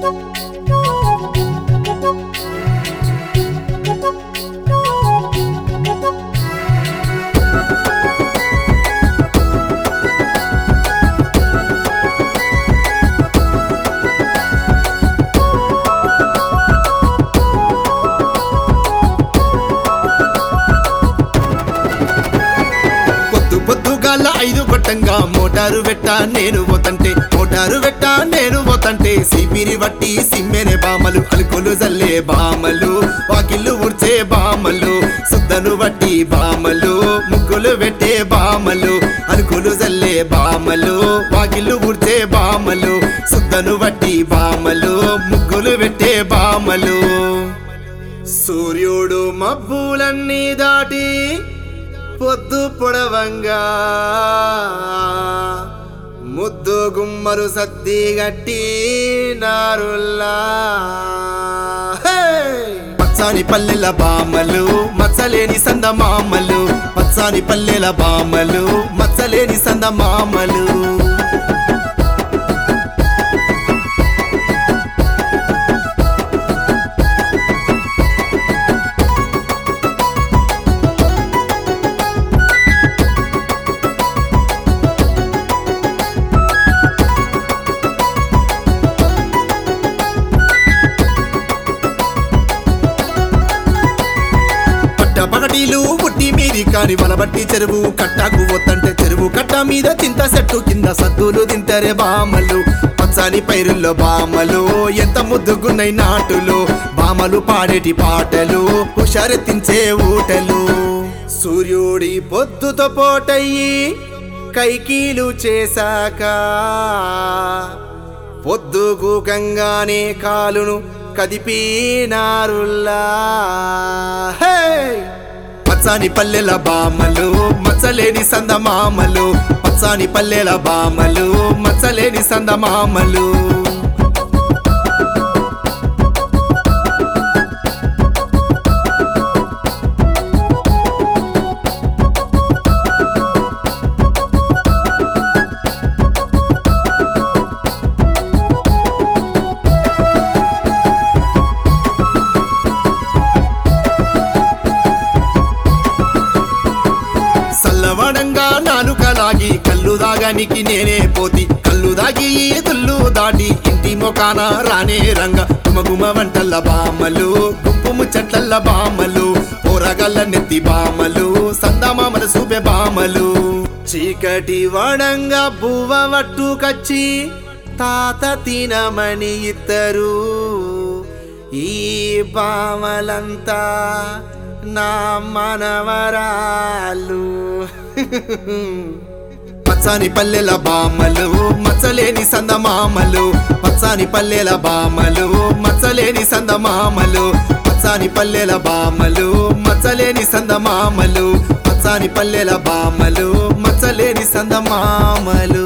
పొద్దుగాల 5 గొట్టంగా మోటారు వెట్ట నేను పోతంటే సిపిరి వట్టి సిమ్మెనే బామలు అలుకులు జల్లే బామలు వాకిళ్ళు ఊడ్చే బామలు సుద్దను వట్టి బామలు ముగ్గులు పెట్టే బామలు అలుకులు జల్లే బామలు వాకిళ్ళు ఊడ్చే బామలు సుద్దను వట్టి బామలు ముగ్గులు పెట్టే బామలు సూర్యుడు మబ్బులన్నీ దాటి పొద్దు పొడవంగా ముద్దు గుమ్మరు సద్ది గట్టి నారుల్లా పచ్చాని పల్లెల బామలు మచ్చలేని సందమామలు పచ్చాని పల్లెల బామలు మచ్చలేని సందమామలు పగటీలు పుట్టి మీది కాని వలబట్టి చెరువు కట్టకు పోతంటే చెరువు కట్ట మీద చింత చెట్టు కింద సద్దులు తింటారే బామలు పచ్చాని పైరుల్లో బామలు ఎంత ముద్దుగున్నై నాటులు బామలు పాడేటి పాటలు హుషారెత్తించే ఊటలు సూర్యుడి పొద్దుతో పోటయ్యి కైకీలు చేశాక పొద్దుకు గంగానే కాలును కదిపినారుల్లా పచ్చాని పల్లెల బామలు మచ్చలేని సందమామలు పచ్చాని పల్లెల బామలు మచ్చలేని సందమామలు వడంగా నాలుకలాగి కళ్ళు దాగానికి నేనే పోతి కళ్ళు దాగి దుల్లు దాటి ఇంటి మొకాన రానే రంగ గుమగుమ వంటల్ల బామలు గుంపు ముచ్చట్ల బామలు పోరగల్ల నెత్తి బామలు సందమామలు చూపే బామలు చీకటి వడంగా బువ్వ వట్టుకచ్చి తాత తినమని ఇద్దరు ఈ బామలంతా నా మనవరాలు పచ్చాని పల్లెల బామలు మచ్చలేని సందమామలు పచ్చాని పల్లెల బామలు మచ్చలేని సందమామలు పచ్చాని పల్లెల బామలు మచ్చలేని సందమామలు పచ్చాని పల్లెల బామలు మచ్చలేని సందమామలు